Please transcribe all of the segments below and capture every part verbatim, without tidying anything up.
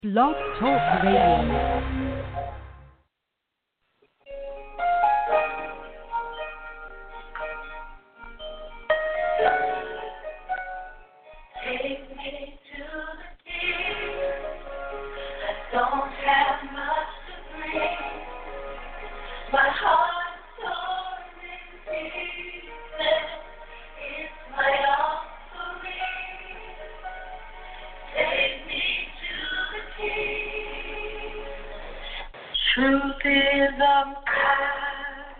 Blog Talk Radio. Truth is I'm tired,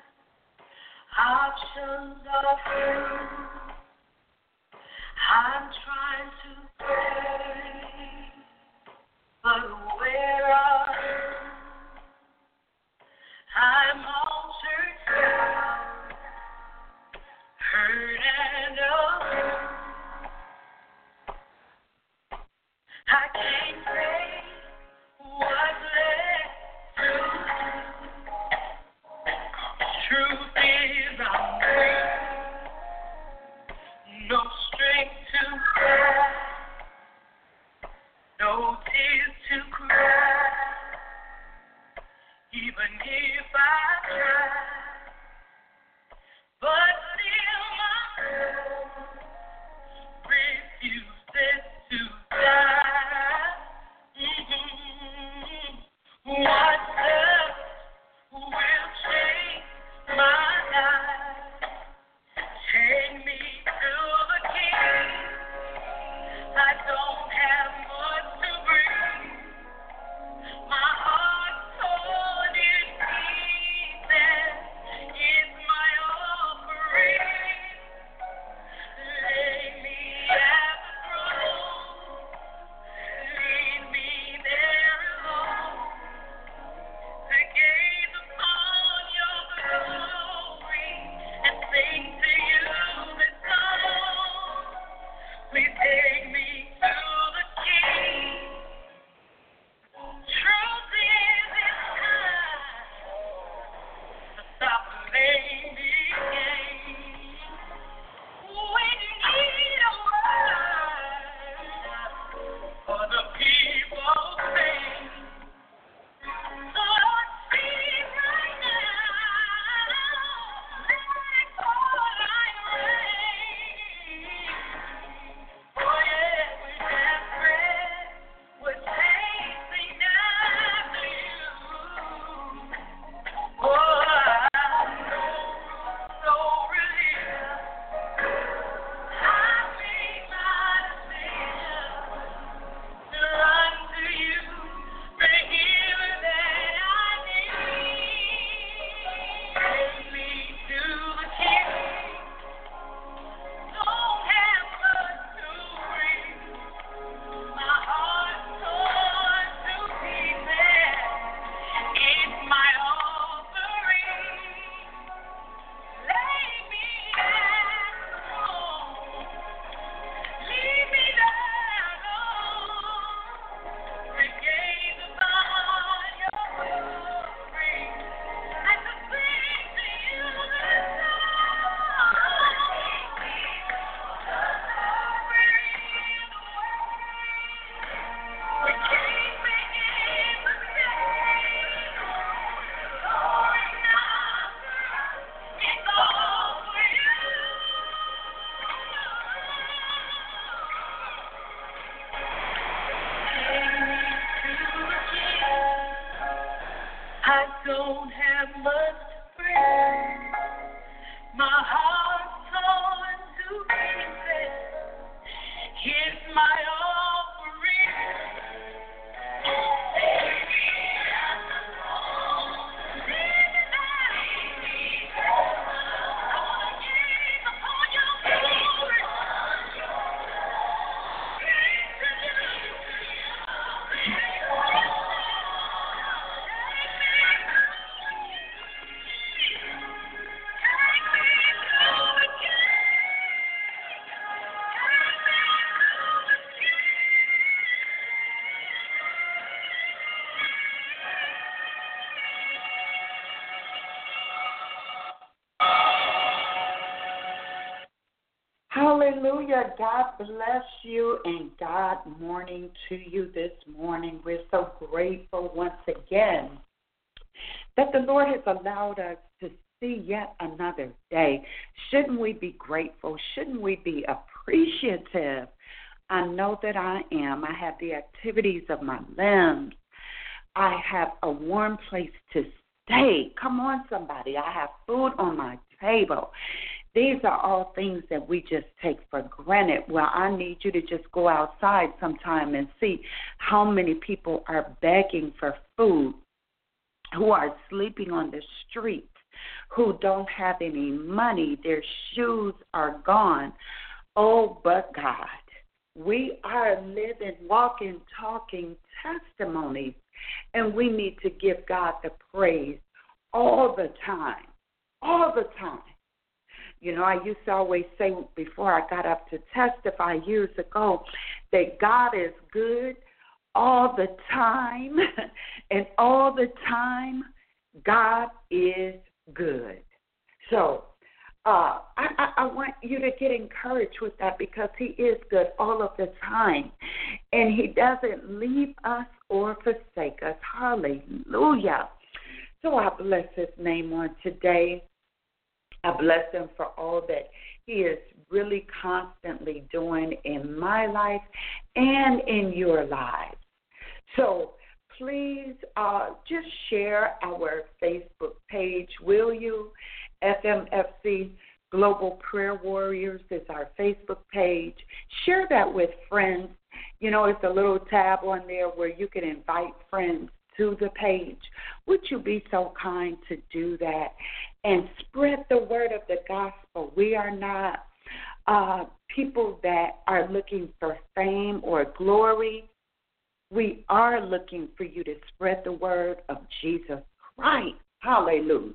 options are few. I'm trying to pray, but where are you? I'm altered down, hurt and alone. I can't say what's left. Truth is I'm weak, no strength to cry, no tears to cry, even if I try, but still my soul refuses to die. Mm-hmm. What's left will change my life. Take me to the King. I don't have much to bring. My heart's torn in pieces. It's my offering. Lay me at the cross. Lead me there alone. To gaze upon your glory and sing to you this song. Please take me to the King. Truth is it's time to stop playing these games. We need a word for the people's sake. Lord, speak right now. Let all I raise. Oh yeah, we're desperate. We're chasing after you. Oh, I know no relief. I made my decision to run to you, the healer that I need. Take me to the King. Don't have much to bring. My heart's torn to pieces. It's my offering. Lay me at the cross. Leave me there alone. To gaze upon your glory and to sing to you this song. We keep making mistakes. Lord, now it's all for you. I don't have much to bring. My heart's torn to pieces. Here's my offering. Take me at the cross. Leave me there. I wanna gaze upon your glory. Sing to you. Take me. Hallelujah. God bless you and God morning to you this morning. We're so grateful once again that the Lord has allowed us to see yet another day. Shouldn't we be grateful? Shouldn't we be appreciative? I know that I am. I have the activities of my limbs. I have a warm place to stay. Come on, somebody. I have food on my table. These are all things that we just take for granted. Well, I need you to just go outside sometime and see how many people are begging for food, who are sleeping on the street, who don't have any money. Their shoes are gone. Oh, but God, we are living, walking, talking testimonies, and we need to give God the praise all the time, all the time. You know, I used to always say before I got up to testify years ago that God is good all the time, and all the time, God is good. So uh, I, I, I want you to get encouraged with that because he is good all of the time, and he doesn't leave us or forsake us. Hallelujah. So I bless his name on today. I bless him for all that he is really constantly doing in my life and in your lives. So please uh, just share our Facebook page, will you? F M F C Global Prayer Warriors is our Facebook page. Share that with friends. You know, it's a little tab on there where you can invite friends to the page. Would you be so kind to do that and spread the word of the gospel? We are not uh, people that are looking for fame or glory. We are looking for you to spread the word of Jesus Christ. Hallelujah.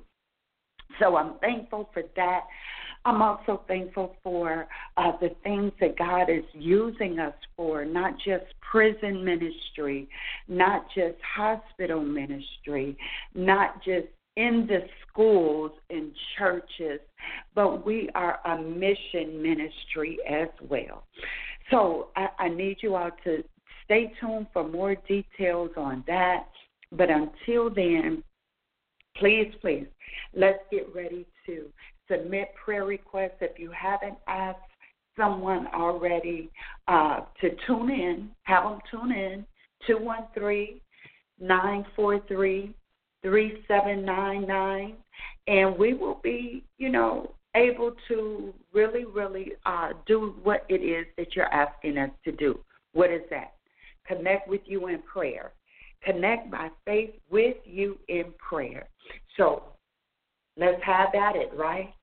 So I'm thankful for that. I'm also thankful for uh, the things that God is using us for, not just prison ministry, not just hospital ministry, not just in the schools and churches, but we are a mission ministry as well. So I, I need you all to stay tuned for more details on that. But until then, please, please, let's get ready to submit prayer requests. If you haven't asked someone already uh, to tune in, have them tune in, two one three, nine four three, three seven nine nine, and we will be, you know, able to really, really uh, do what it is that you're asking us to do. What is that? Connect with you in prayer. Connect by faith with you in prayer. So let's have at it, right?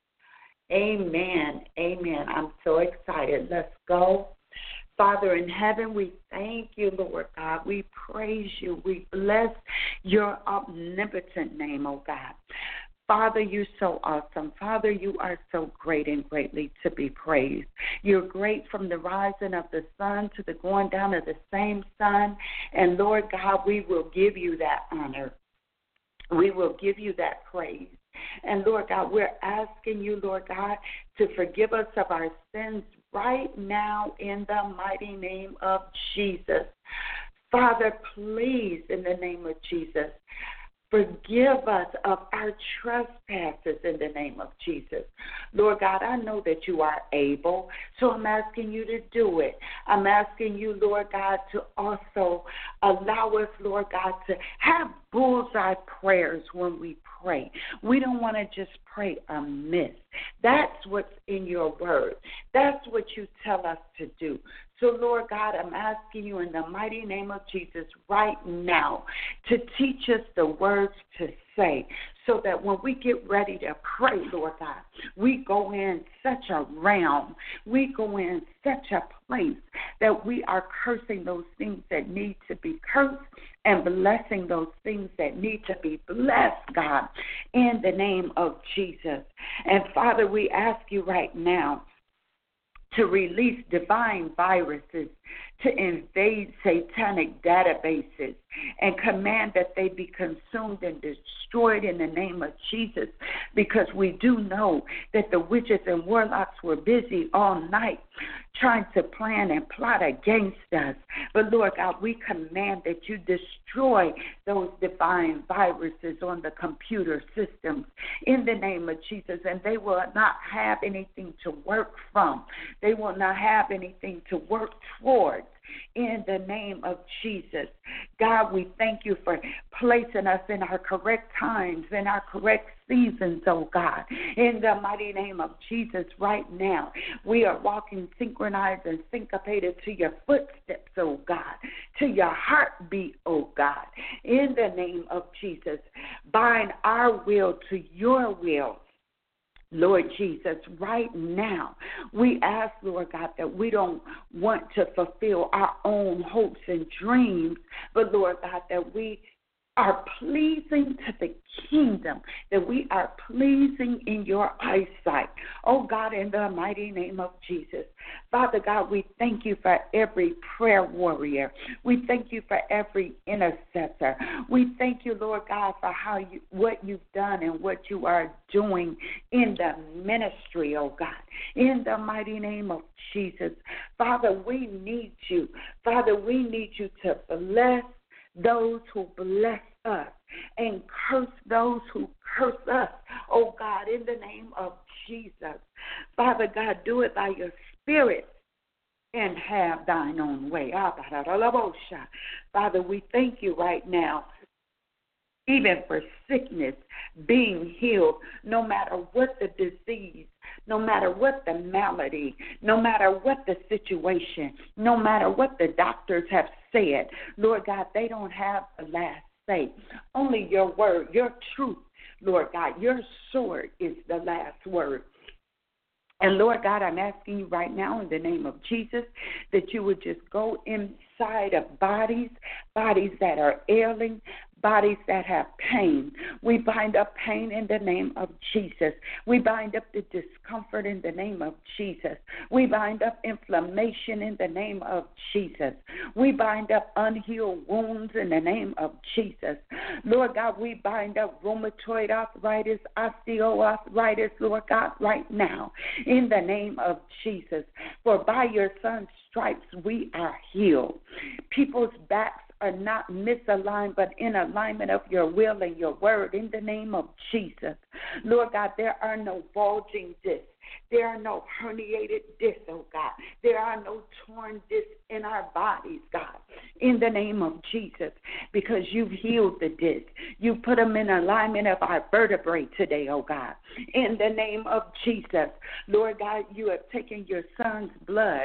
Amen. Amen. I'm so excited. Let's go. Father in heaven, we thank you, Lord God. We praise you. We bless your omnipotent name, oh God. Father, you're so awesome. Father, you are so great and greatly to be praised. You're great from the rising of the sun to the going down of the same sun. And Lord God, we will give you that honor. We will give you that praise. And Lord God, we're asking you, Lord God, to forgive us of our sins right now in the mighty name of Jesus. Father, please, in the name of Jesus, forgive us of our trespasses in the name of Jesus. Lord God, I know that you are able, so I'm asking you to do it. I'm asking you, Lord God, to also allow us, Lord God, to have bullseye prayers when we pray. We don't want to just pray amiss. That's what's in your word. That's what you tell us to do. So, Lord God, I'm asking you in the mighty name of Jesus right now to teach us the words to say so that when we get ready to pray, Lord God, we go in such a realm, we go in such a place that we are cursing those things that need to be cursed and blessing those things that need to be blessed, God, in the name of Jesus. And, Father, we ask you right now to release divine viruses, to invade satanic databases and command that they be consumed and destroyed in the name of Jesus, because we do know that the witches and warlocks were busy all night trying to plan and plot against us. But, Lord God, we command that you destroy those divine viruses on the computer systems in the name of Jesus, and they will not have anything to work from. They will not have anything to work towards. In the name of Jesus. God, we thank you for placing us in our correct times, in our correct seasons, oh God. In the mighty name of Jesus, right now, we are walking synchronized and syncopated to your footsteps, oh God, to your heartbeat, oh God. In the name of Jesus, bind our will to your will. Lord Jesus, right now, we ask, Lord God, that we don't want to fulfill our own hopes and dreams, but, Lord God, that we are pleasing to the kingdom, that we are pleasing in your eyesight. Oh, God, in the mighty name of Jesus. Father God, we thank you for every prayer warrior. We thank you for every intercessor. We thank you, Lord God, for how you, what you've done and what you are doing in the ministry, oh God. In the mighty name of Jesus. Father, we need you. Father, we need you to bless those who bless us and curse those who curse us, oh God, in the name of Jesus. Father God, do it by your Spirit and have thine own way. Father, we thank you right now, even for sickness being healed, no matter what the disease, no matter what the malady, no matter what the situation, no matter what the doctors have said. Lord God, they don't have the last say. Only your word, your truth, Lord God, your sword is the last word. And, Lord God, I'm asking you right now in the name of Jesus that you would just go inside of bodies, bodies that are ailing, bodies that have pain. We bind up pain in the name of Jesus. We bind up the discomfort in the name of Jesus. We bind up inflammation in the name of Jesus. We bind up unhealed wounds in the name of Jesus. Lord God, we bind up rheumatoid arthritis, osteoarthritis, Lord God, right now in the name of Jesus. For by your Son's stripes we are healed. People's backs are not misaligned, but in alignment of your will and your word in the name of Jesus. Lord God, there are no bulging discs. There are no herniated discs, oh God. There are no torn discs in our bodies, God, in the name of Jesus, because you've healed the discs. You put them in alignment of our vertebrae today, oh God, in the name of Jesus. Lord God, you have taken your Son's blood,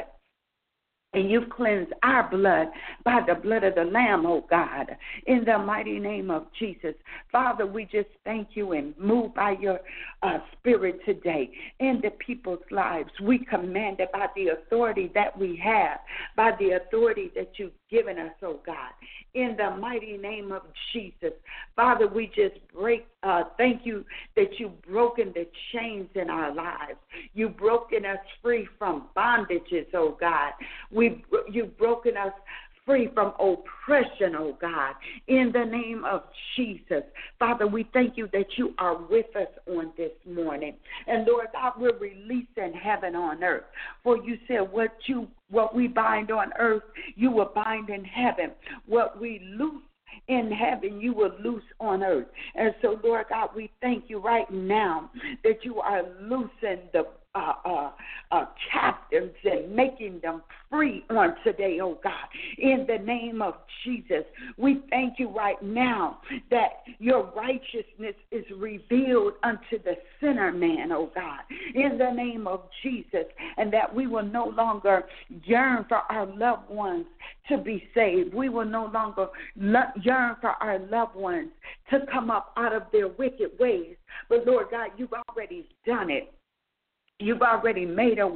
and you've cleansed our blood by the blood of the Lamb, oh God, in the mighty name of Jesus. Father, we just thank you and move by your uh, Spirit today in the people's lives. We command it by the authority that we have, by the authority that you've given us, oh God, in the mighty name of Jesus. Father, we just break, uh, thank you that you've broken the chains in our lives. You've broken us free from bondages, oh God. We You've broken us free from oppression, oh God, in the name of Jesus. Father, we thank you that you are with us on this morning. And Lord God, we're releasing heaven on earth. For you said what you what we bind on earth, you will bind in heaven. What we loose in heaven, you will loose on earth. And so, Lord God, we thank you right now that you are loosing the Uh, uh, uh, captives and making them free on today, oh God, in the name of Jesus. We thank you right now that your righteousness is revealed unto the sinner man, oh God, in the name of Jesus, and that we will no longer yearn for our loved ones to be saved. We will no longer lo- yearn for our loved ones to come up out of their wicked ways. But Lord God, you've already done it. You've already made a way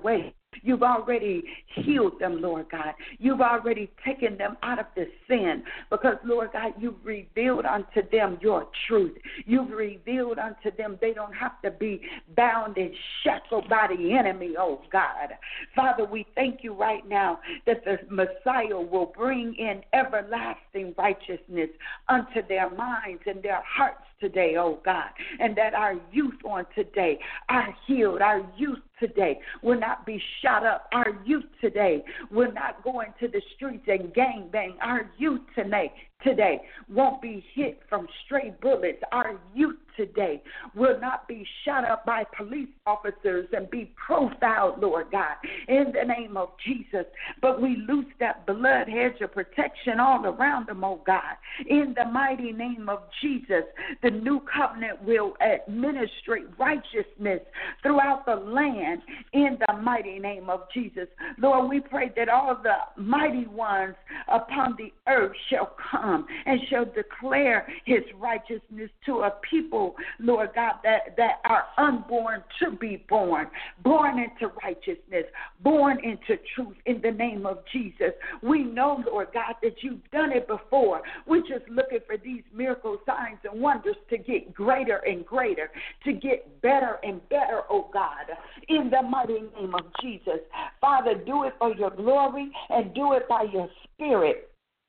You've already healed them, Lord God. You've already taken them out of the sin because, Lord God, you've revealed unto them your truth. You've revealed unto them they don't have to be bound and shackled by the enemy, oh God. Father, we thank you right now that the Messiah will bring in everlasting righteousness unto their minds and their hearts today, oh God, and that our youth on today are healed. Our youth today will not be shot up. Our youth today will not go into the streets and gang bang. Our youth today today won't be hit from stray bullets. Our youth today will not be shot up by police officers and be profiled, Lord God, in the name of Jesus. But we loose that blood hedge of protection all around them, oh God, in the mighty name of Jesus. The new covenant will administrate righteousness throughout the land in the mighty name of Jesus. Lord, we pray that all the mighty ones upon the earth shall come and shall declare his righteousness to a people, Lord God, that, that are unborn to be born, born into righteousness, born into truth in the name of Jesus. We know, Lord God, that you've done it before. We're just looking for these miracle signs and wonders to get greater and greater, to get better and better, oh God, in the mighty name of Jesus. Father, do it for your glory and do it by your spirit.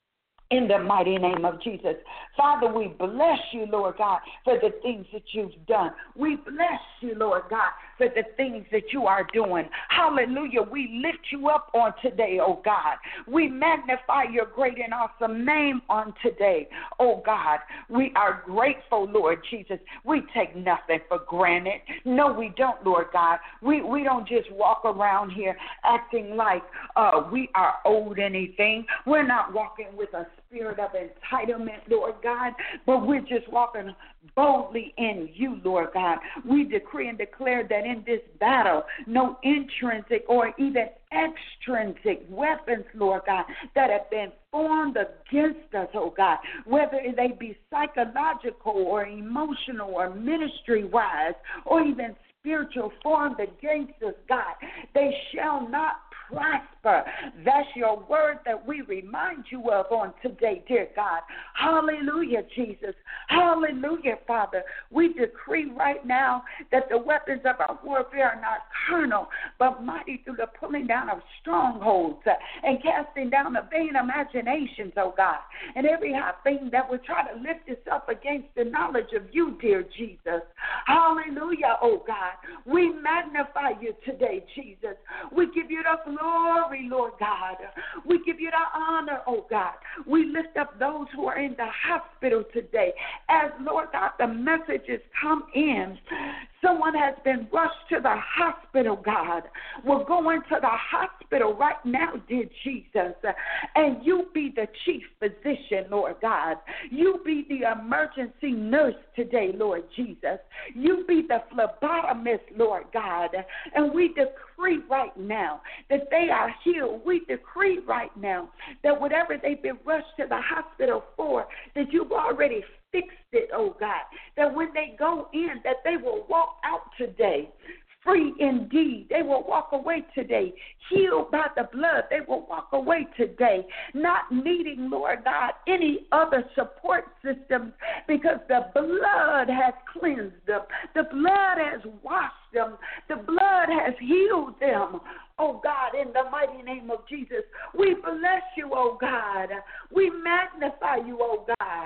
In the mighty name of Jesus. Father, we bless you, Lord God, for the things that you've done. We bless you, Lord God, for the things that you are doing. Hallelujah. We lift you up on today, oh God. We magnify your great and awesome name on today, oh God. We are grateful, Lord Jesus. We take nothing for granted. No, we don't, Lord God. We, we don't just walk around here acting like uh, we are owed anything. We're not walking with a spirit of entitlement, Lord God, but we're just walking boldly in you, Lord God. We decree and declare that in this battle, no intrinsic or even extrinsic weapons, Lord God, that have been formed against us, oh God, whether they be psychological or emotional or ministry-wise or even spiritual, formed against us, God, they shall not prosper. That's your word that we remind you of on today, dear God. Hallelujah, Jesus. Hallelujah, Father. We decree right now that the weapons of our warfare are not carnal, but mighty through the pulling down of strongholds uh, and casting down the vain imaginations, oh God, and every high thing that would try to lift itself against the knowledge of you, dear Jesus. Hallelujah, oh God. We magnify you today, Jesus. We give you the glory, Lord God. We give you the honor, oh God. We lift up those who are in the hospital today. As, Lord God, the messages come in, someone has been rushed to the hospital, God. We're going to the hospital right now, dear Jesus. And you be the chief physician, Lord God. You be the emergency nurse today, Lord Jesus. You be the phlebotomist, Lord God. And we decree right now that they are healed. We decree right now that whatever they've been rushed to the hospital for, that you've already fixed it, oh God, that when they go in, that they will walk out today free indeed. They will walk away today healed by the blood. They will walk away today not needing, Lord God, any other support systems because the blood has cleansed them. The blood has washed them. The blood has healed them. Oh, God, in the mighty name of Jesus, we bless you, oh, God. We magnify you, oh, God.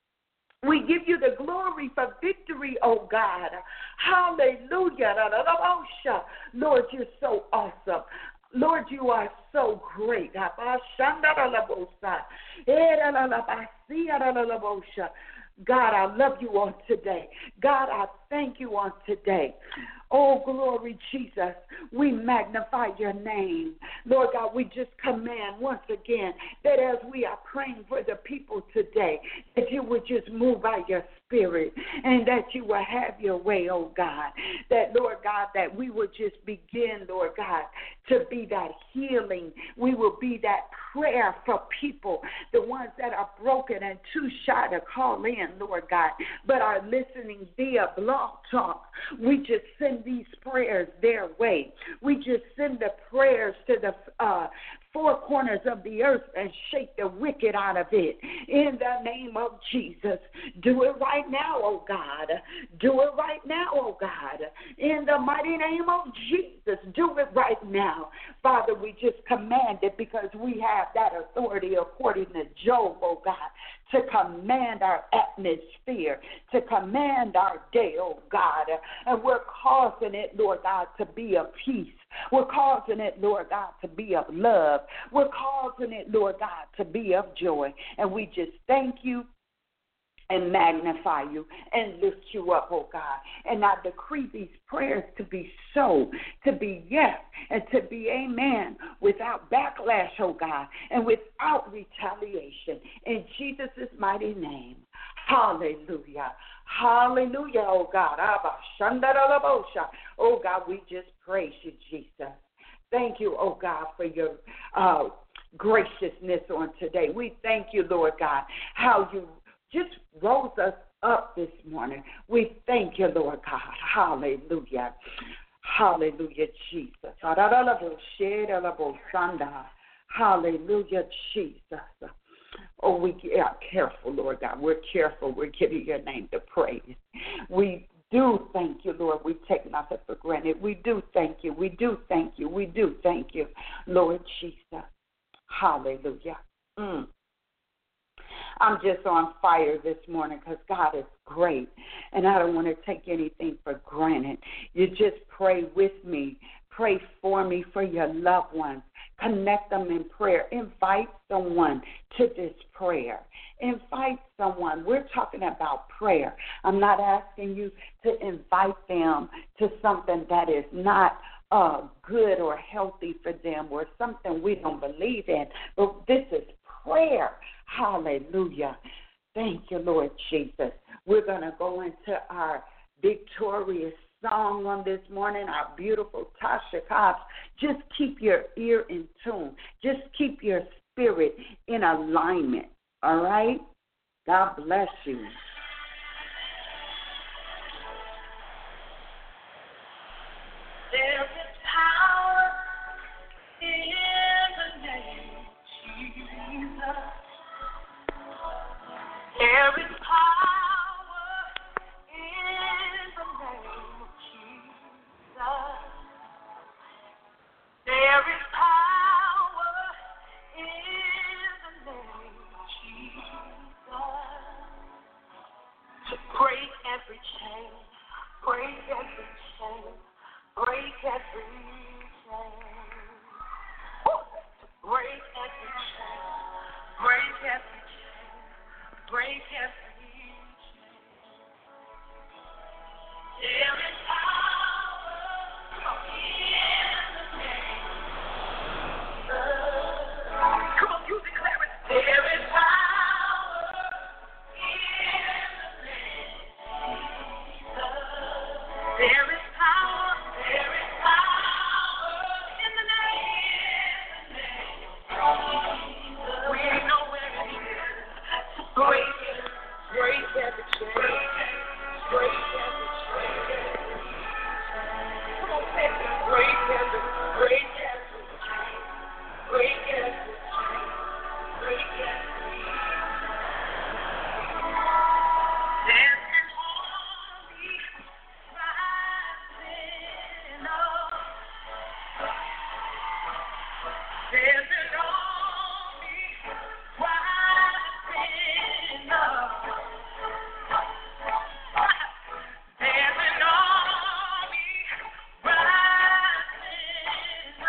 We give you the glory for victory, oh God. Hallelujah. Lord, you're so awesome. Lord, you are so great. God, I love you on today. God, I thank you on today. Oh, glory, Jesus. We magnify your name. Lord God, we just command once again that as we are praying for the people today, that you would just move by your spirit and that you will have your way, oh God. That, Lord God, that we would just begin, Lord God, to be that healing. We will be that prayer for people, the ones that are broken and too shy to call in, Lord God, but are listening via Blog Talk. We just send these prayers their way. We just send the prayers to the uh, four corners of the earth and shake the wicked out of it. In the name of Jesus, do it right now, oh God. Do it right now, oh God. In the mighty name of Jesus, do it right now. Father, we just command it because we have that authority according to Job, oh God, to command our atmosphere, to command our day, oh God. And we're causing it, Lord God, to be of peace. We're causing it, Lord God, to be of love. We're causing it, Lord God, to be of joy. And we just thank you and magnify you and lift you up, oh God. And I decree these prayers to be so, to be yes, and to be amen, without backlash, oh God, and without retaliation. In Jesus' mighty name, hallelujah. Hallelujah, oh God. Oh God, we just praise you, Jesus. Thank you, oh God, for your uh, graciousness on today. We thank you, Lord God, how you just rose us up this morning. We thank you, Lord God. Hallelujah. Hallelujah, Jesus. Hallelujah, Jesus. Oh, we are careful, Lord God. We're careful. We're giving your name the praise. We do thank you, Lord. We take nothing for granted. We do thank you. We do thank you. We do thank you, Lord Jesus. Hallelujah. Mm. I'm just on fire this morning because God is great, and I don't want to take anything for granted. You just pray with me. Pray for me, for your loved ones. Connect them in prayer. Invite someone to this prayer. Invite someone. We're talking about prayer. I'm not asking you to invite them to something that is not uh, good or healthy for them or something we don't believe in, but this is prayer. Hallelujah. Thank you, Lord Jesus. We're going to go into our victorious song on this morning, our beautiful Tasha Cobbs. Just keep your ear in tune. Just keep your spirit in alignment, all right? God bless you. There is power in the name of Jesus. There is power in the name of Jesus. There is power in the name of Jesus to break every chain, break every chain, break every chain. Woo! To break every chain, break every chain, break every chain. There is power in the name of Jesus. Come on, you declare it. There is power in the name of Jesus. There is power. There is power in the name of Jesus. We know where it is. Break it. Break every chain. Break every chain. Come on, say it. Break every, break every chain. Break every chain. Break every chain. There's an army rising up. There's an army rising up. There's an army rising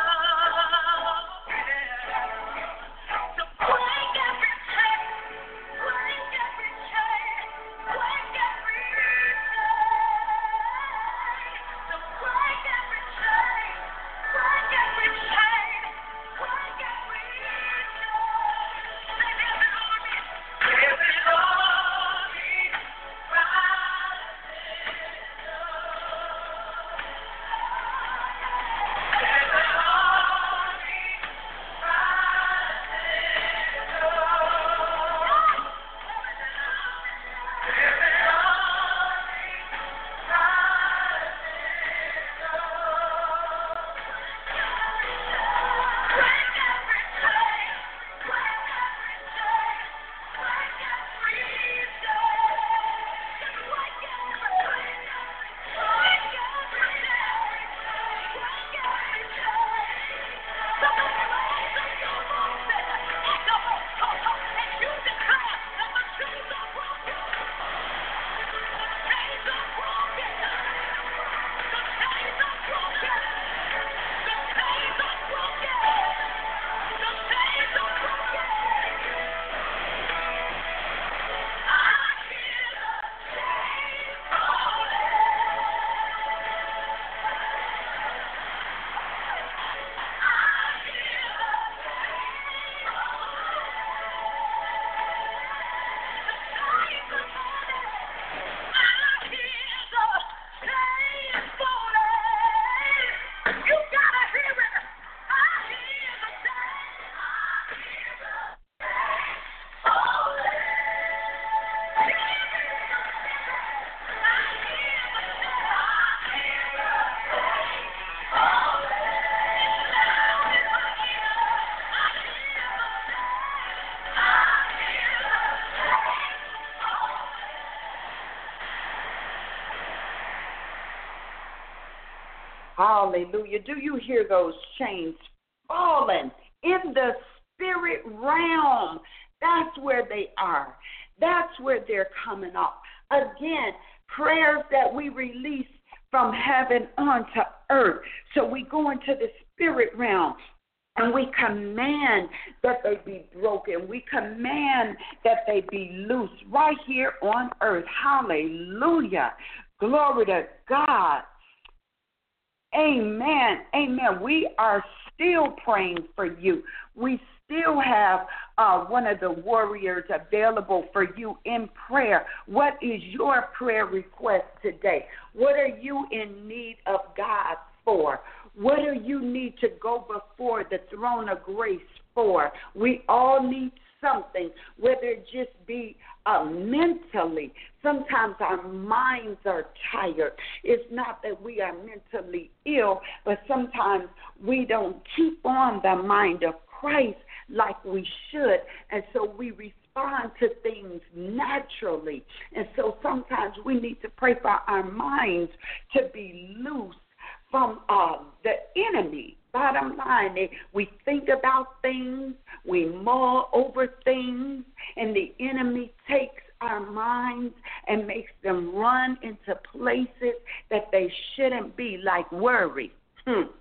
Hallelujah. Do you hear those chains falling in the spirit realm? That's where they are. That's where they're coming off. Again, prayers that we release from heaven onto earth. So we go into the spirit realm and we command that they be broken. We command that they be loose right here on earth. Hallelujah. Glory to God. Amen. Amen. We are still praying for you. We still have uh, one of the warriors available for you in prayer. What is your prayer request today? What are you in need of God for? What do you need to go before the throne of grace for? We all need something, whether it just be uh, mentally. Sometimes our minds are tired. It's not that we are mentally ill, but sometimes we don't keep on the mind of Christ like we should, and so we respond to things naturally. And so sometimes we need to pray for our minds to be loose from uh, the enemy. Bottom line, we think about things, we mull over things, and the enemy takes our minds and makes them run into places that they shouldn't be, like worry. Hmm.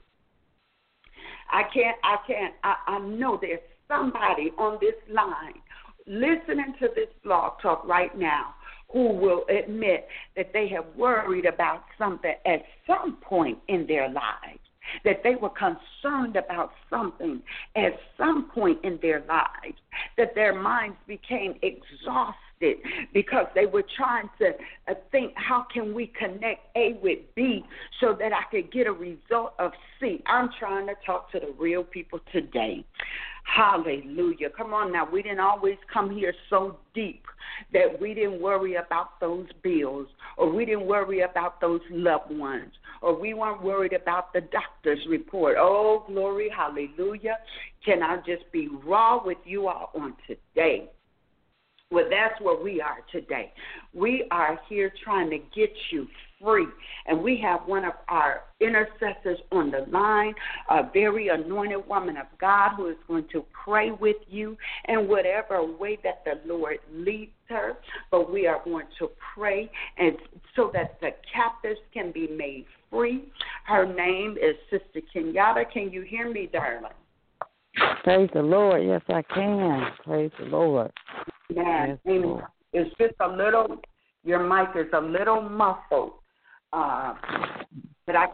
I can't, I can't, I, I know there's somebody on this line listening to this blog talk right now who will admit that they have worried about something at some point in their lives, that they were concerned about something at some point in their lives, that their minds became exhausted because they were trying to uh, think, how can we connect A with B so that I could get a result of C? I'm trying to talk to the real people today. Hallelujah. Come on now. We didn't always come here so deep that we didn't worry about those bills, or we didn't worry about those loved ones, or we weren't worried about the doctor's report. Oh, glory, hallelujah. Can I just be raw with you all on today? Well, that's where we are today. We are here trying to get you free. And we have one of our intercessors on the line, a very anointed woman of God who is going to pray with you in whatever way that the Lord leads her. But we are going to pray and so that the captives can be made free. Her name is Sister Kenyatta. Can you hear me, darling? Praise the Lord. Yes, I can. Praise the Lord. Man, yes, Lord. It's just a little, your mic is a little muffled. Uh, but I.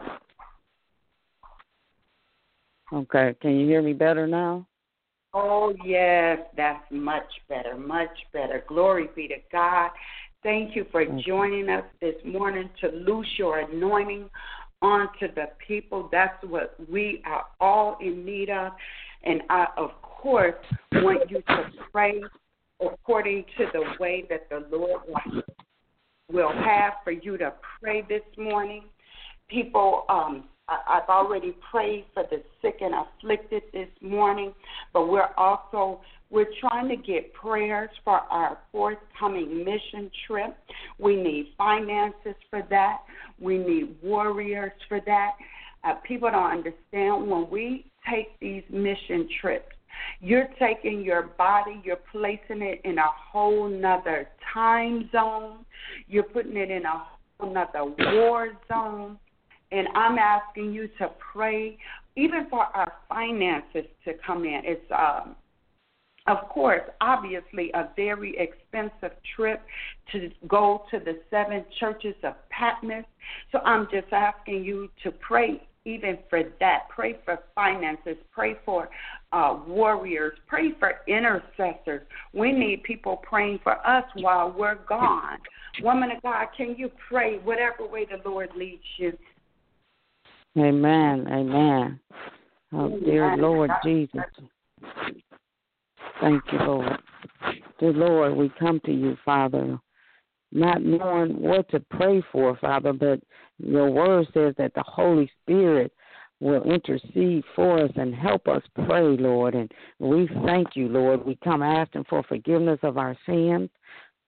Okay, can you hear me better now? Oh, yes, that's much better, much better. Glory be to God. Thank you for joining us this morning to loose your anointing onto the people. That's what we are all in need of. And I, of course, want you to pray according to the way that the Lord will have for you to pray this morning. People, um, I, I've already prayed for the sick and afflicted this morning, but we're also, we're trying to get prayers for our forthcoming mission trip. We need finances for that. We need warriors for that. Uh, people don't understand when we take these mission trips, you're taking your body, you're placing it in a whole nother time zone. You're putting it in a whole nother war zone. And I'm asking you to pray, even for our finances to come in. It's, um, of course, obviously a very expensive trip to go to the seven churches of Patmos. So I'm just asking you to pray even for that. Pray for finances. Pray for uh, warriors. Pray for intercessors. We need people praying for us while we're gone. Woman of God, can you pray whatever way the Lord leads you? Amen. Amen. Oh, dear Lord Jesus. Thank you, Lord. Dear Lord, we come to you, Father, not knowing what to pray for, Father, but your word says that the Holy Spirit will intercede for us and help us pray, Lord. And we thank you, Lord. We come asking for forgiveness of our sins,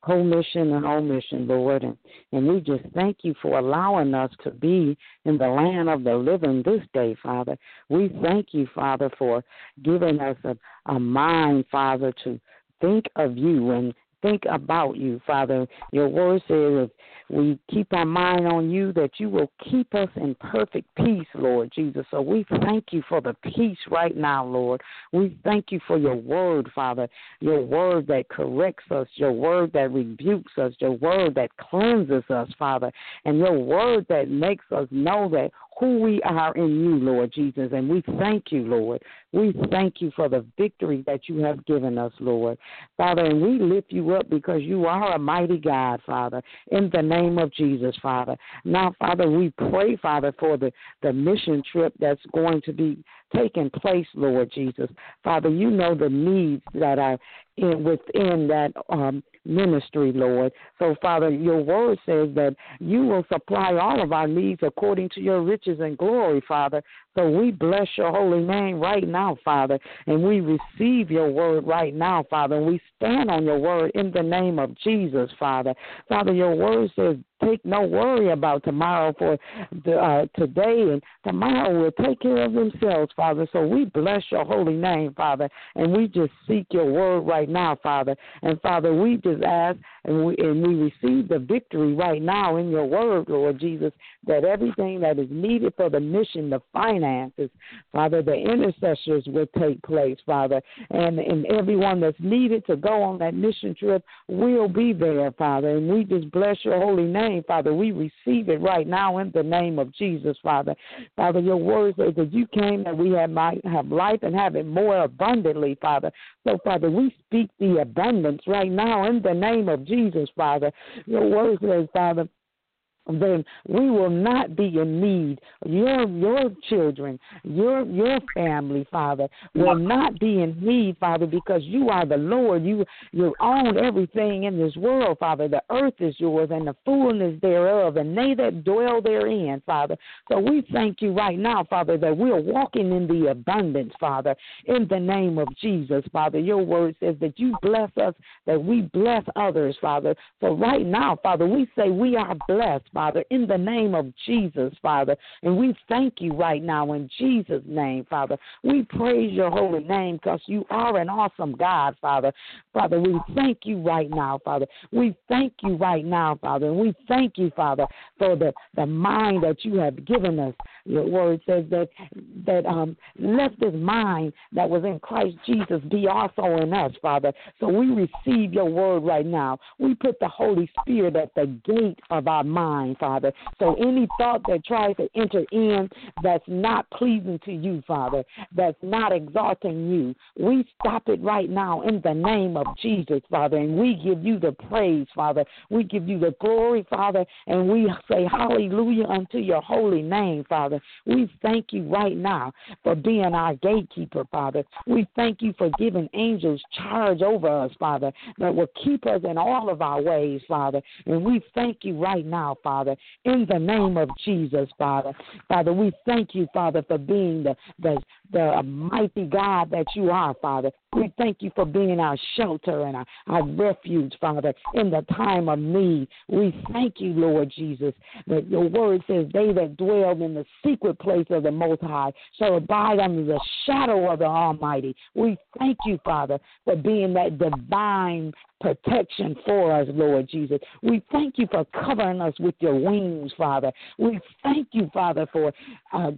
commission and omission, Lord. And, and we just thank you for allowing us to be in the land of the living this day, Father. We thank you, Father, for giving us a, a mind, Father, to think of you and think about you, Father. Your word says if we keep our mind on you, that you will keep us in perfect peace, Lord Jesus. So we thank you for the peace right now, Lord. We thank you for your word, Father, your word that corrects us, your word that rebukes us, your word that cleanses us, Father, and your word that makes us know that who we are in you, Lord Jesus. And we thank you, Lord. We thank you for the victory that you have given us, Lord. Father, and we lift you up because you are a mighty God, Father, in the name of Jesus, Father. Now, Father, we pray, Father, for the, the mission trip that's going to be taking place, Lord Jesus. Father, you know the needs that are in, within that um, ministry, Lord. So, Father, your word says that you will supply all of our needs according to your riches and glory, Father. So we bless your holy name right now, Father, and we receive your word right now, Father, and we stand on your word in the name of Jesus, Father. Father, your word says, take no worry about tomorrow, for the, uh, today and tomorrow will take care of themselves, Father. So we bless your holy name, Father, and we just seek your word right now, Father. And, Father, we just ask and we, and we receive the victory right now in your word, Lord Jesus, that everything that is needed for the mission, the finances, Father, the intercessors will take place, Father, and, and everyone that's needed to go on that mission trip will be there, Father. And we just bless your holy name, Father. We receive it right now in the name of Jesus, Father. Father, your word says that you came that we have, might have life and have it more abundantly, Father. So, Father, we speak the abundance right now in the name of Jesus, Father. Your word says, Father, then we will not be in need. Your your children, your your family, Father, will not be in need, Father, because you are the Lord. You you own everything in this world, Father. The earth is yours and the fullness thereof, and they that dwell therein, Father. So we thank you right now, Father, that we're walking in the abundance, Father, in the name of Jesus, Father. Your word says that you bless us, that we bless others, Father. So right now, Father, we say we are blessed, Father, in the name of Jesus, Father. And we thank you right now in Jesus' name, Father. We praise your holy name because you are an awesome God, Father. Father, we thank you right now, Father. We thank you right now, Father. And we thank you, Father, for the, the mind that you have given us. Your word says that, that um, let this mind that was in Christ Jesus be also in us, Father. So we receive your word right now. We put the Holy Spirit at the gate of our mind, Father. So any thought that tries to enter in that's not pleasing to you, Father, that's not exalting you, we stop it right now in the name of Jesus, Father, and we give you the praise, Father. We give you the glory, Father, and we say hallelujah unto your holy name, Father. We thank you right now for being our gatekeeper, Father. We thank you for giving angels charge over us, Father, that will keep us in all of our ways, Father. And we thank you right now, Father, in the name of Jesus, Father. Father, we thank you, Father, for being the, the, the mighty God that you are, Father. We thank you for being our shelter and our, our refuge, Father, in the time of need. We thank you, Lord Jesus, that your word says they that dwell in the secret place of the Most High shall abide under the shadow of the Almighty. We thank you, Father, for being that divine protection for us, Lord Jesus. We thank you for covering us with your wings, Father. We thank you, Father, for uh,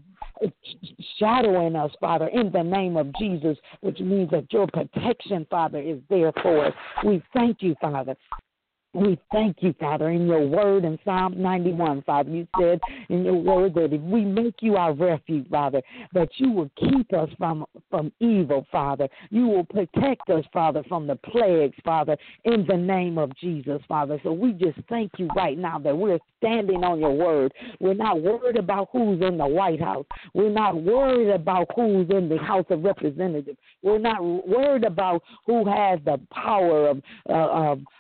shadowing us, Father, in the name of Jesus, which means that your protection, Father, is there for us. We thank you, Father. We thank you, Father, in your word in Psalm ninety-one, Father. You said in your word that if we make you our refuge, Father, that you will keep us from, from evil, Father. You will protect us, Father, from the plagues, Father, in the name of Jesus, Father. So we just thank you right now that we're standing on your word. We're not worried about who's in the White House. We're not worried about who's in the House of Representatives. We're not worried about who has the power of, uh, of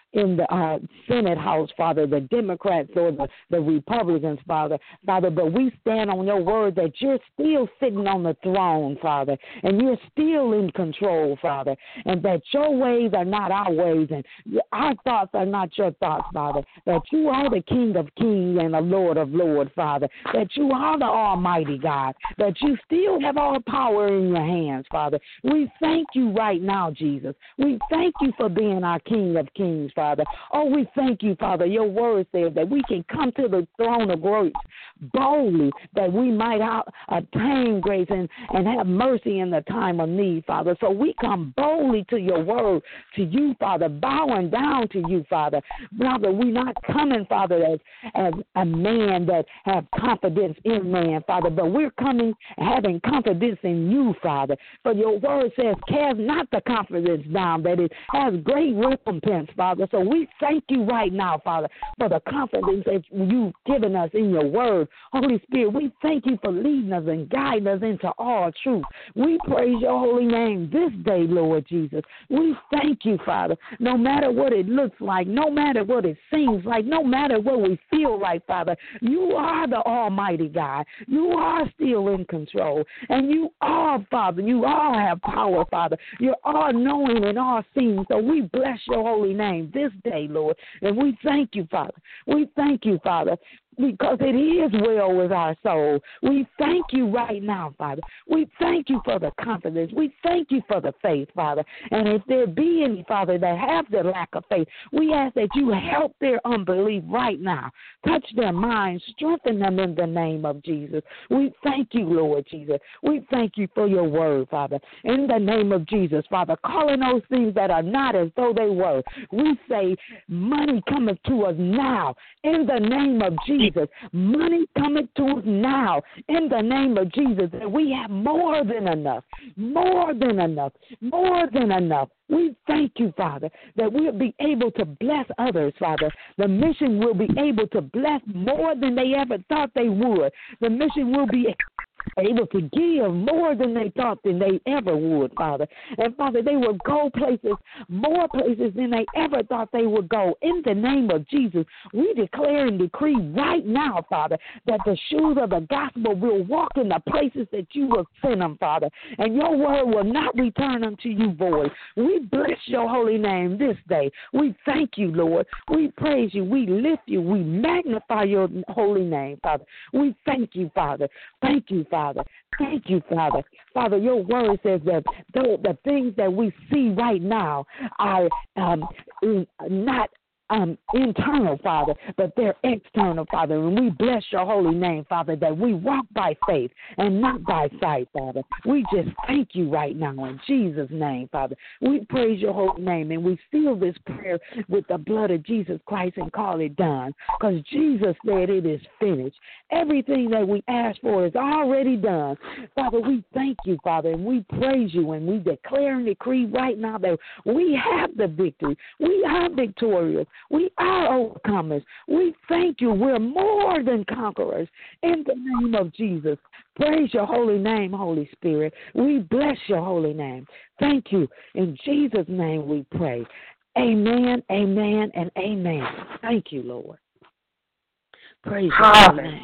in the uh, Senate House, Father, the Democrats or the, the Republicans, Father, Father, but we stand on your word that you're still sitting on the throne, Father, and you're still in control, Father, and that your ways are not our ways, and our thoughts are not your thoughts, Father, that you are the King of kings and the Lord of lords, Father, that you are the Almighty God, that you still have all power in your hands, Father. We thank you right now, Jesus. We thank you for being our King of kings, Father. Oh, we thank you, Father. Your word says that we can come to the throne of grace boldly, that we might out, obtain grace and, and have mercy in the time of need, Father. So we come boldly to your word, to you, Father, bowing down to you, Father. Father, we're not coming, Father, as, as a man that have confidence in man, Father, but we're coming having confidence in you, Father. For your word says, cast not the confidence down, that it has great recompense, Father. So we thank you right now, Father, for the confidence that you've given us in your word. Holy Spirit, we thank you for leading us and guiding us into all truth. We praise your holy name this day, Lord Jesus. We thank you, Father, no matter what it looks like, no matter what it seems like, no matter what we feel like, Father, you are the Almighty God. You are still in control, and you are, Father, you all have power, Father. You're all knowing and all seeing, so we bless your holy name this day, Lord, and we thank you, Father. We thank you, Father, because it is well with our soul. We thank you right now, Father. We thank you for the confidence. We thank you for the faith, Father. And if there be any, Father, that have the lack of faith, we ask that you help their unbelief right now. Touch their minds, strengthen them in the name of Jesus. We thank you, Lord Jesus. We thank you for your word, Father. In the name of Jesus, Father, calling those things that are not as though they were. We say money cometh to us now. In the name of Jesus. Money coming to us now in the name of Jesus, that we have more than enough, more than enough, more than enough. We thank you, Father, that we'll be able to bless others, Father. The mission will be able to bless more than they ever thought they would. The mission will be able to give more than they thought than they ever would, Father. And, Father, they will go places, more places than they ever thought they would go. In the name of Jesus, we declare and decree right now, Father, that the shoes of the gospel will walk in the places that you will send them, Father. And your word will not return unto you void. We bless your holy name this day. We thank you, Lord. We praise you. We lift you. We magnify your holy name, Father. We thank you, Father. Thank you, Father. Thank you, Father. Father, your word says that the, the things that we see right now are um, not Um, internal, Father, but they're external, Father. And we bless your holy name, Father, that we walk by faith and not by sight, Father. We just thank you right now in Jesus' name, Father. We praise your holy name, and we seal this prayer with the blood of Jesus Christ and call it done, because Jesus said it is finished. Everything that we ask for is already done. Father, we thank you, Father, and we praise you, and we declare and decree right now that we have the victory. We are victorious. We are overcomers. We thank you. We're more than conquerors in the name of Jesus. Praise your holy name, Holy Spirit. We bless your holy name. Thank you. In Jesus' name we pray. Amen, amen, and amen. Thank you, Lord. Praise your holy name.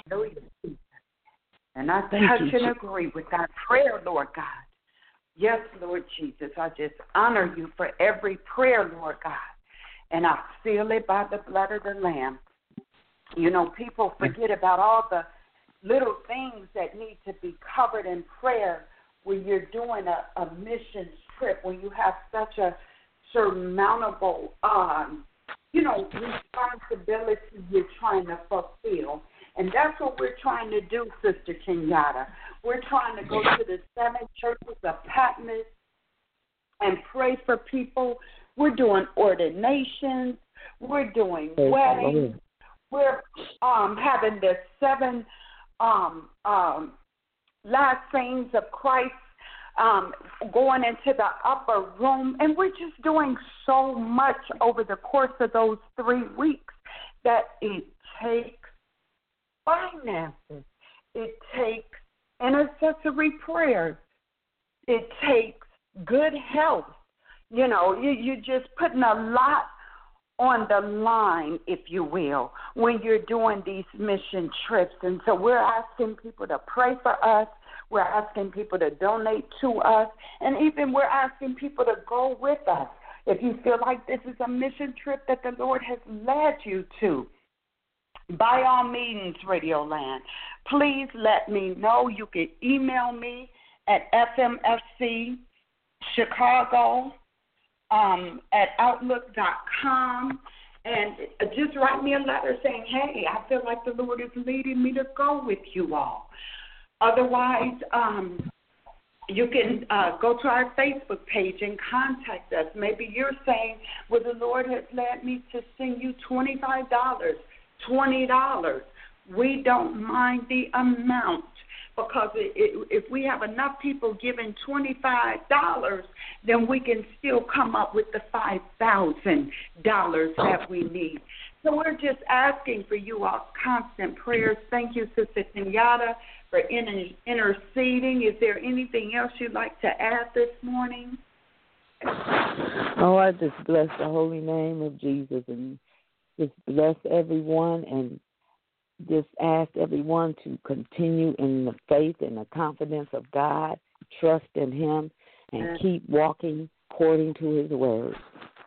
And I Thank touch you, and agree with that prayer, Lord God. Yes, Lord Jesus, I just honor you for every prayer, Lord God. And I seal it by the blood of the Lamb. You know, people forget about all the little things that need to be covered in prayer when you're doing a, a mission trip, when you have such a surmountable, um, you know, responsibility you're trying to fulfill. And that's what we're trying to do, Sister Kenyatta. We're trying to go to the seven churches of Patmos and pray for people. We're doing ordinations. We're doing weddings. We're um, having the seven um, um, last sayings of Christ um, going into the upper room. And we're just doing so much over the course of those three weeks that it takes finances. It takes intercessory prayers. It takes good health. You know, you, you're just putting a lot on the line, if you will, when you're doing these mission trips. And so we're asking people to pray for us. We're asking people to donate to us. And even we're asking people to go with us. If you feel like this is a mission trip that the Lord has led you to, by all means, Radio Land, please let me know. You can email me at f m f c chicago um, at outlook dot com, and just write me a letter saying, hey, I feel like the Lord is leading me to go with you all. Otherwise, um, you can uh, go to our Facebook page and contact us. Maybe you're saying, well, the Lord has led me to send you twenty-five dollars, twenty dollars. We don't mind the amount, because it, it, if we have enough people giving twenty-five dollars, then we can still come up with the five thousand dollars that we need. So we're just asking for you all constant prayers. Thank you, Sister Kenyatta, for inter- interceding. Is there anything else you'd like to add this morning? Oh, I just bless the holy name of Jesus and just bless everyone and just ask everyone to continue in the faith and the confidence of God, trust in Him, and keep walking according to His word.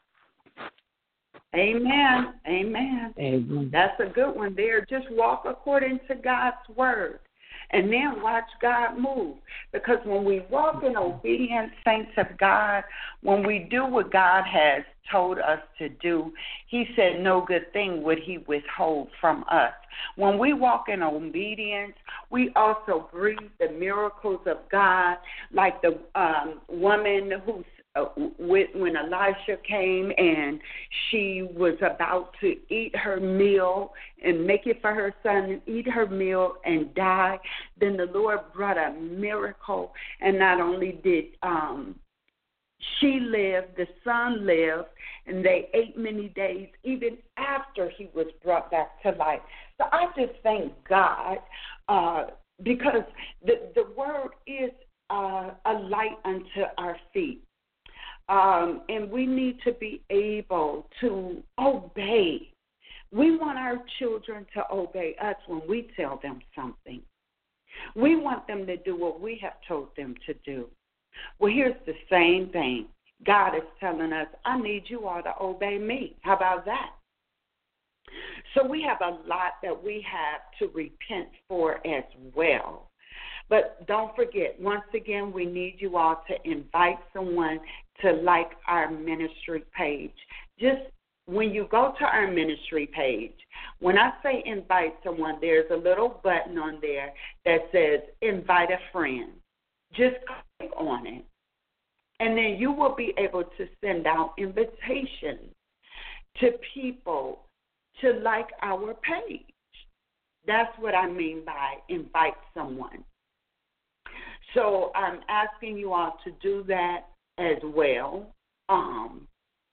Amen. Amen. Amen. That's a good one there. Just walk according to God's word. And then watch God move. Because when we walk in obedience, saints of God, when we do what God has told us to do, He said no good thing would He withhold from us. When we walk in obedience, we also breathe the miracles of God, like the um, woman who Uh, with, when Elisha came and she was about to eat her meal and make it for her son, eat her meal and die, then the Lord brought a miracle, and not only did um, she live, the son lived, and they ate many days even after he was brought back to life. So I just thank God uh, because the, the word is uh, a light unto our feet. Um, and we need to be able to obey. We want our children to obey us when we tell them something. We want them to do what we have told them to do. Well, here's the same thing. God is telling us, I need you all to obey me. How about that? So we have a lot that we have to repent for as well. But don't forget, once again, we need you all to invite someone to like our ministry page. Just when you go to our ministry page, when I say invite someone, there's a little button on there that says invite a friend. Just click on it. And then you will be able to send out invitations to people to like our page. That's what I mean by invite someone. So I'm asking you all to do that as well. Um,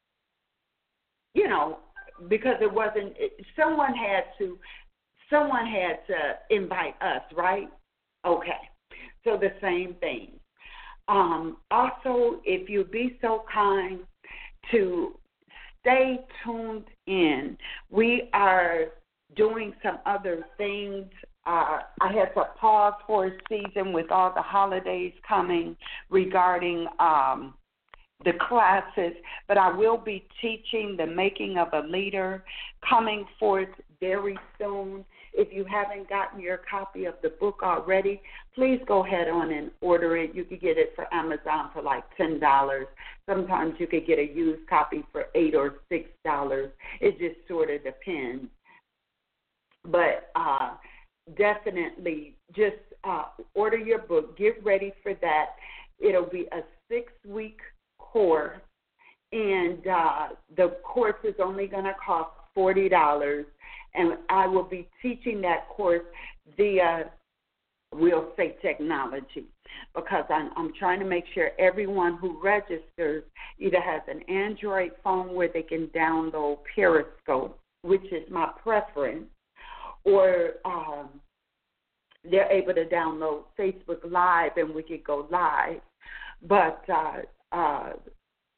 you know, because it wasn't, someone had to, someone had to invite us, right? Okay. So the same thing. Um, also, if you'd be so kind to stay tuned in, we are doing some other things. Uh, I had to pause for a season with all the holidays coming regarding um, the classes, but I will be teaching the making of a leader coming forth very soon. If you haven't gotten your copy of the book already, please go ahead on and order it. You could get it for Amazon for like ten dollars. Sometimes you could get a used copy for eight dollars or six dollars. It just sort of depends. But uh definitely just uh, order your book. Get ready for that. It'll be a six-week course, and uh, the course is only going to cost forty dollars, and I will be teaching that course via, we'll say, technology, because I'm, I'm trying to make sure everyone who registers either has an Android phone where they can download Periscope, which is my preference, or um, they're able to download Facebook Live and we could go live. But uh, uh,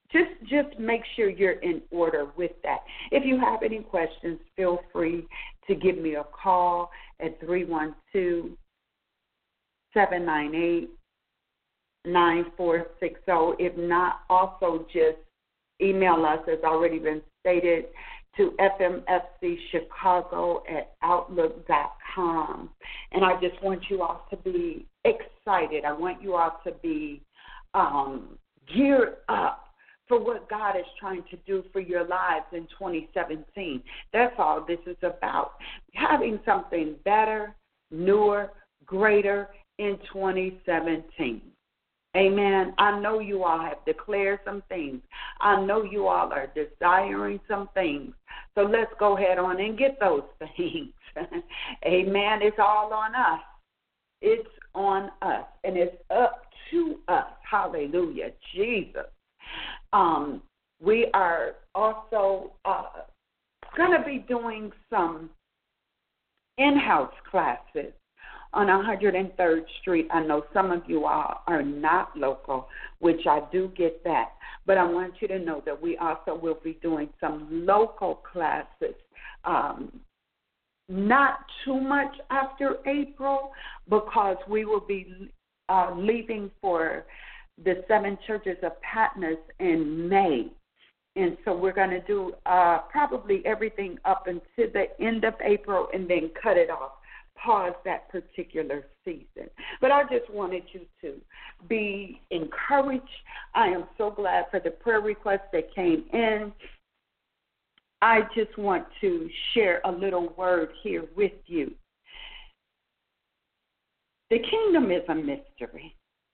Just just make sure you're in order with that. If you have any questions, feel free to give me a call at three one two, seven nine eight, nine four six zero. If not, also just email us, as already been stated, to f m f c chicago at outlook dot com. And I just want you all to be excited. I want you all to be um, geared up for what God is trying to do for your lives in twenty seventeen. That's all this is about. Having something better, newer, greater in twenty seventeen. Amen. I know you all have declared some things. I know you all are desiring some things. So let's go ahead on and get those things. Amen. It's all on us. It's on us. And it's up to us. Hallelujah. Jesus. Um, we are also uh, going to be doing some in-house classes on one hundred third Street. I know some of you all are not local, which I do get that. But I want you to know that we also will be doing some local classes, um, not too much after April, because we will be uh, leaving for the seven churches of Patmos in May. And so we're going to do uh, probably everything up until the end of April and then cut it off, pause that particular season. But I just wanted you to be encouraged. I am so glad for the prayer requests that came in. I just want to share a little word here with you. The kingdom is a mystery.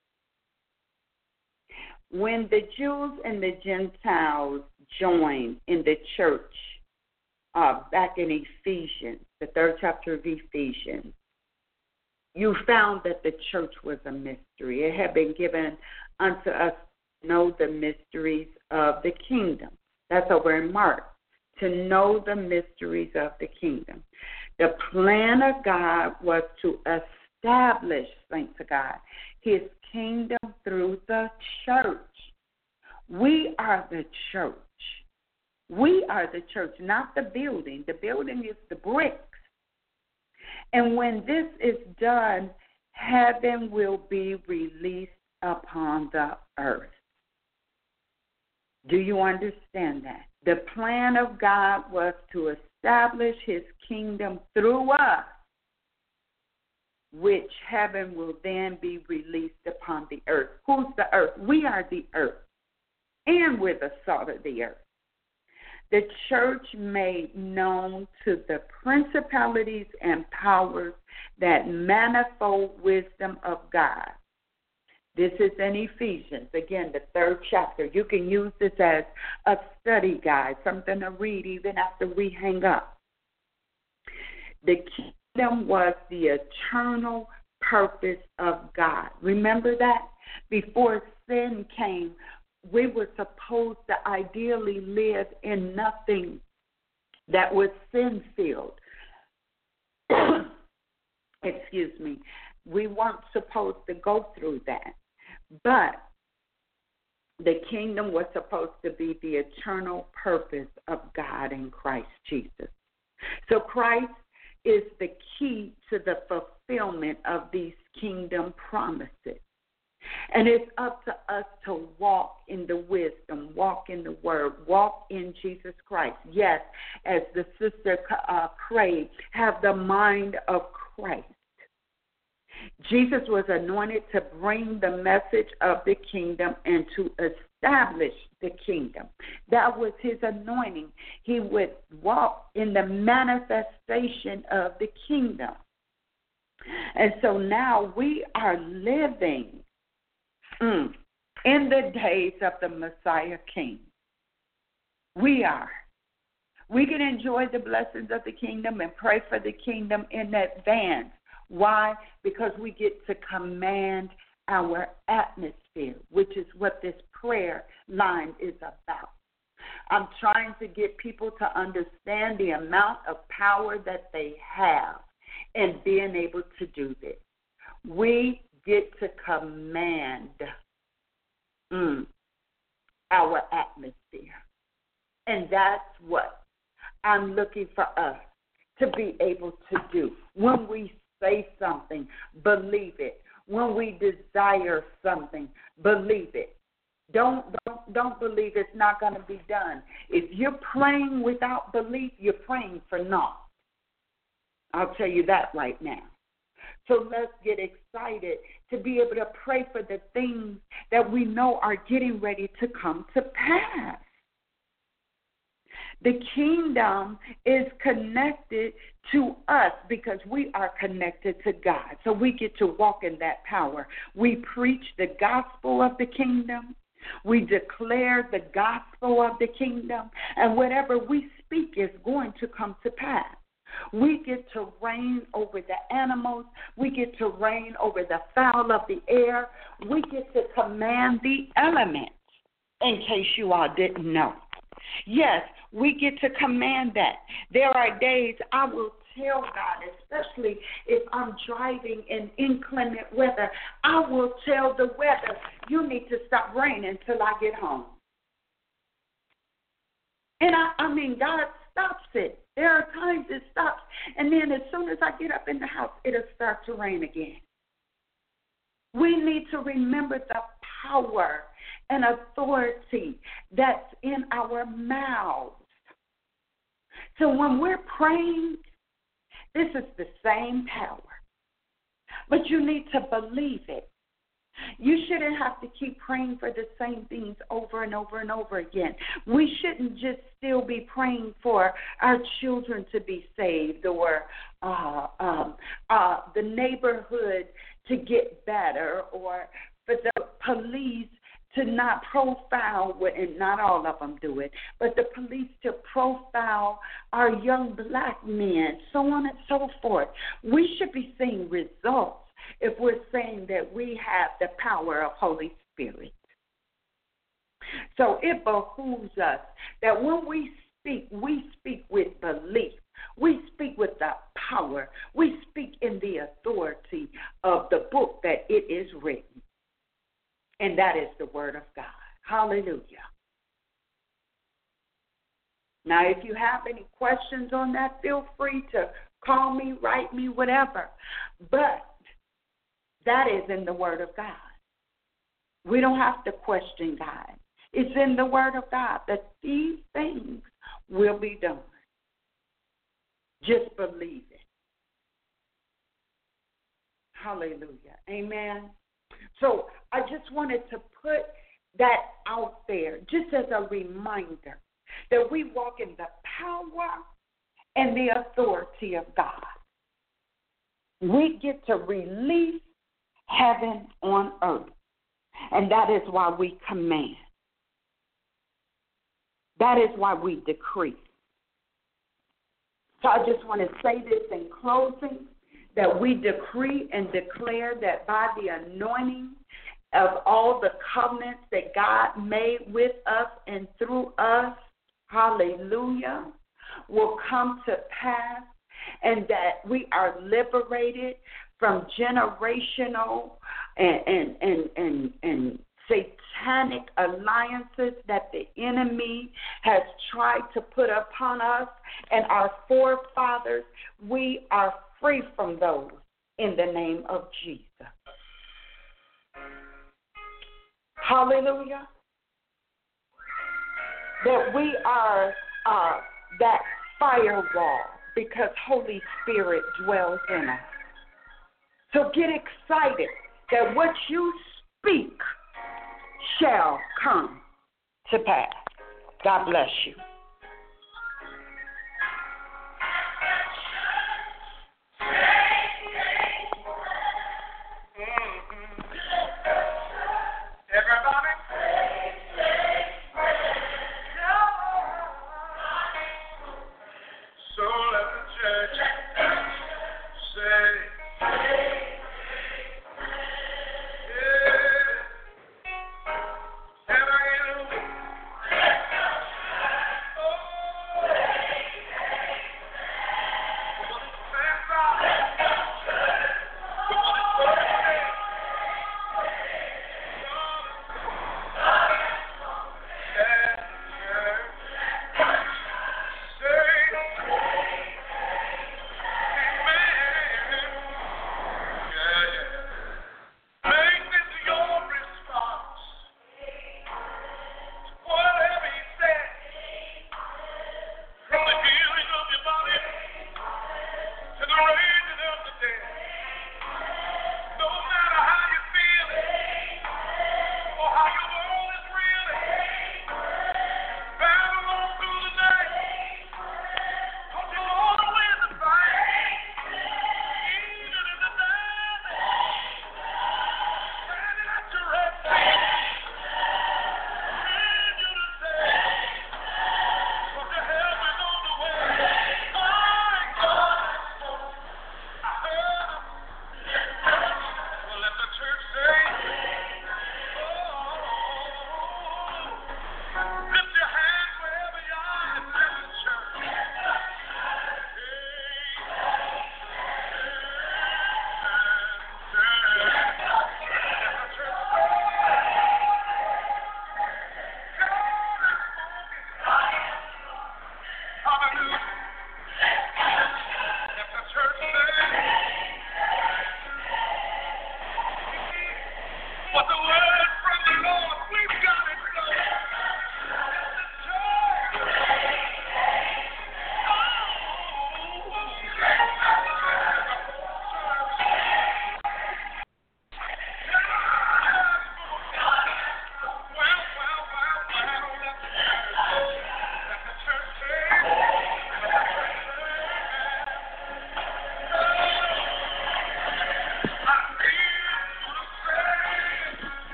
When the Jews and the Gentiles joined in the church uh, back in Ephesians, the third chapter of Ephesians, you found that the church was a mystery. It had been given unto us to know the mysteries of the kingdom. That's over in Mark, to know the mysteries of the kingdom. The plan of God was to establish, saints of God, his kingdom through the church. We are the church. We are the church, not the building. The building is the bricks. And when this is done, heaven will be released upon the earth. Do you understand that? The plan of God was to establish his kingdom through us, which heaven will then be released upon the earth. Who's the earth? We are the earth, and we're the salt of the earth. The church made known to the principalities and powers that manifold wisdom of God. This is in Ephesians, again, the third chapter. You can use this as a study guide, something to read even after we hang up. The kingdom was the eternal purpose of God. Remember that? Before sin came, we were supposed to ideally live in nothing that was sin-filled. Excuse me. We weren't supposed to go through that. But the kingdom was supposed to be the eternal purpose of God in Christ Jesus. So Christ is the key to the fulfillment of these kingdom promises. And it's up to us to walk in the wisdom, walk in the word, walk in Jesus Christ. Yes, as the sister uh, prayed, have the mind of Christ. Jesus was anointed to bring the message of the kingdom and to establish the kingdom. That was his anointing. He would walk in the manifestation of the kingdom. And so now we are living mm, in the days of the Messiah King. We are. We can enjoy the blessings of the kingdom and pray for the kingdom in advance. Why? Because we get to command our atmosphere, which is what this prayer line is about. I'm trying to get people to understand the amount of power that they have in being able to do this. We get to command. Mm. our atmosphere. And that's what I'm looking for us to be able to do. When we say something, believe it. When we desire something, believe it. Don't, don't, don't believe it's not going to be done. If you're praying without belief, you're praying for naught. I'll tell you that right now. So let's get excited to be able to pray for the things that we know are getting ready to come to pass. The kingdom is connected to us because we are connected to God. So we get to walk in that power. We preach the gospel of the kingdom. We declare the gospel of the kingdom. And whatever we speak is going to come to pass. We get to reign over the animals. We get to reign over the fowl of the air. We get to command the elements, in case you all didn't know. Yes, we get to command that. There are days I will tell God, especially if I'm driving in inclement weather, I will tell the weather, you need to stop raining until I get home. And I, I mean, God stops it. There are times it stops, and then as soon as I get up in the house, it'll start to rain again. We need to remember the power and authority that's in our mouths. So when we're praying, this is the same power. But you need to believe it. You shouldn't have to keep praying for the same things over and over and over again. We shouldn't just still be praying for our children to be saved or uh, um, uh, the neighborhood to get better or for the police to not profile, and not all of them do it, but the police to profile our young black men, so on and so forth. We should be seeing results if we're saying that we have the power of Holy Spirit. So it behooves us that when we speak, we speak with belief. We speak with the power. We speak in the authority of the book that it is written. And that is the word of God. Hallelujah. Now, if you have any questions on that, feel free to call me, write me, whatever. But that is in the word of God. We don't have to question God. It's in the word of God that these things will be done. Just believe it. Hallelujah. Amen. So I just wanted to put that out there just as a reminder that we walk in the power and the authority of God. We get to release heaven on earth, and that is why we command. That is why we decree. So I just want to say this in closing, that we decree and declare that by the anointing of all the covenants that God made with us and through us, hallelujah, will come to pass, and that we are liberated from generational and and and and, and satanic alliances that the enemy has tried to put upon us and our forefathers. We are free from those in the name of Jesus. Hallelujah. That we are uh, that firewall because Holy Spirit dwells in us. So get excited that what you speak shall come to pass. God bless you.